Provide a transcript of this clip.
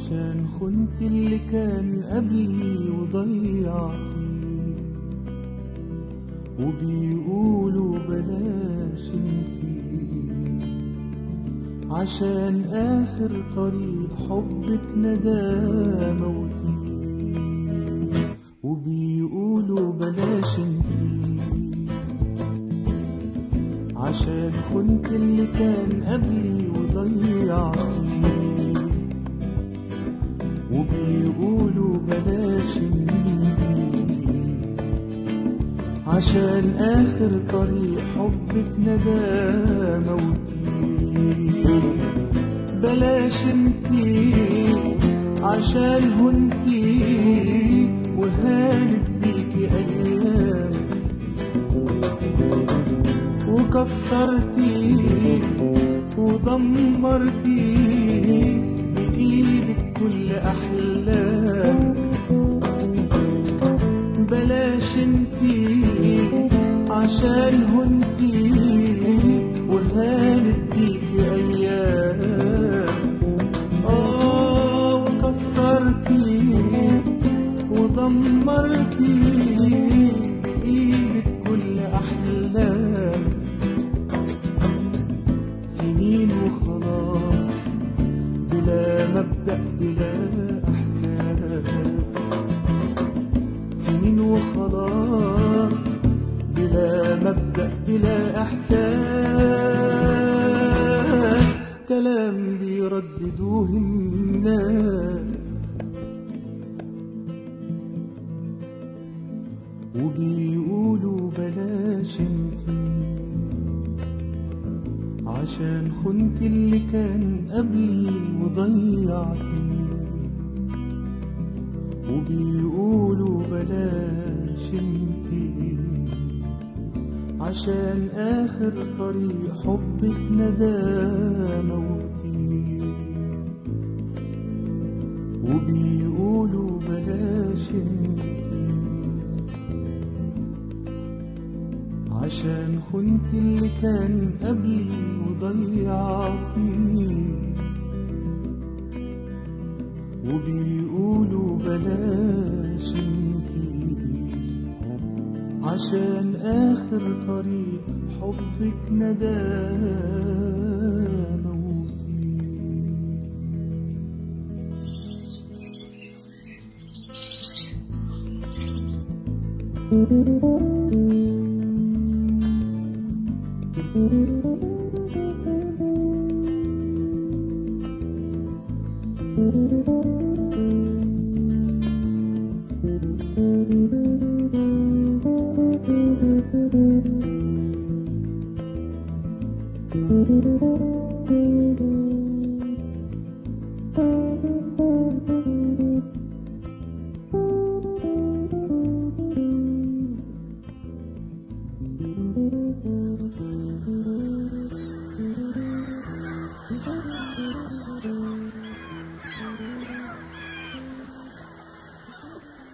عشان خنت اللي كان قبلي وضيعتني، وبيقولوا بلاش انتي عشان آخر طريق حبك ندى موتي، وبيقولوا بلاش انتي عشان خنت اللي كان قبلي وضيعتني، وبيقولوا بلاش انتي عشان آخر طريق حبك ندى موتي، بلاش انتي عشان هنتي وهانت بيكي أيام، وكسرتي ودمرتي بإيدك كل أحلامك، بلاش انتي عشان هنتي وهانت بيكي أيام، وكسرتي ودمرتي بإيدك كل أحلامك، سنين وخلاص بلا مبدأ بلا إحساس، سنين وخلاص بلا مبدأ بلا إحساس، كلام بيرددوه الناس، وبيقولوا بلاش انتي عشان خنت اللي كان قبلي وضيعتني، وبيقولوا بلاش انتي عشان آخر طريق حبك ندى موتي، وبيقولوا بلاش انتي عشان خنت اللي كان قبلي وضيعتني، وبيقولوا بلاش انتي عشان آخر طريق حبك ندى موتي.